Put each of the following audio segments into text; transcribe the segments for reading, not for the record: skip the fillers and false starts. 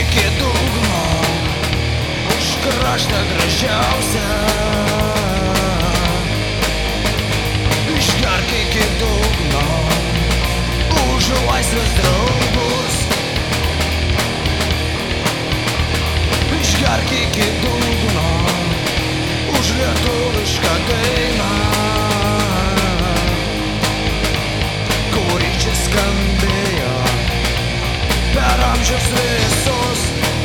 iki dugno, už kraštą gražiausią. Išgerk iki dugno, už laisvės draugus. Išgerk iki dugno, už lietuvišką dainą, kuri čia skambėjo per amžius visus.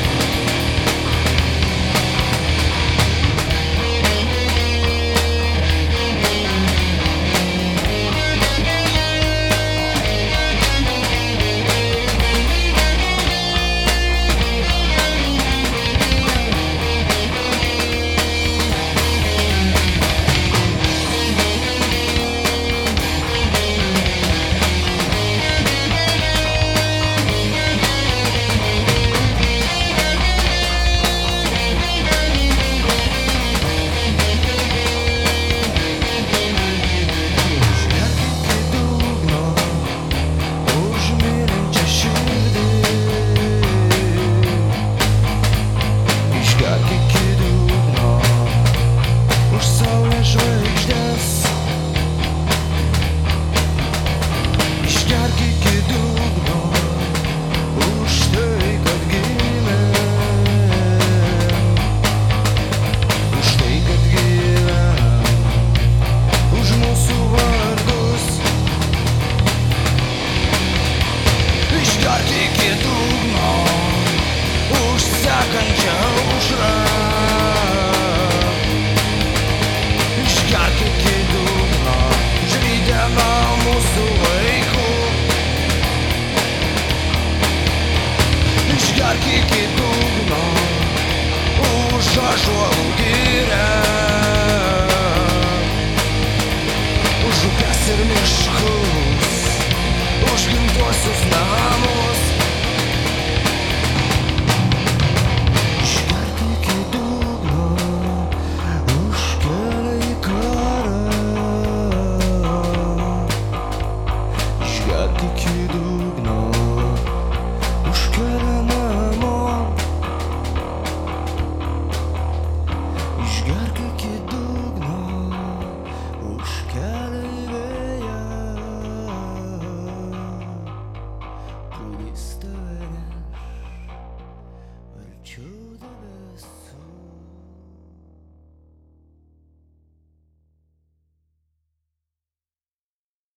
Išgerk iki dugno, už sekančią aušrą. Išgerk iki dugno, už rytdieną mūsų vaikų. Išgerk iki dugno, už ąžuolų girią, už upes ir miškus, už gimtuosius namus. Išgerk iki dugno, už kelią į karą. Išgerk iki dugno, už kelią namo. Išgerk iki dugno, už kelią į vėją, kuris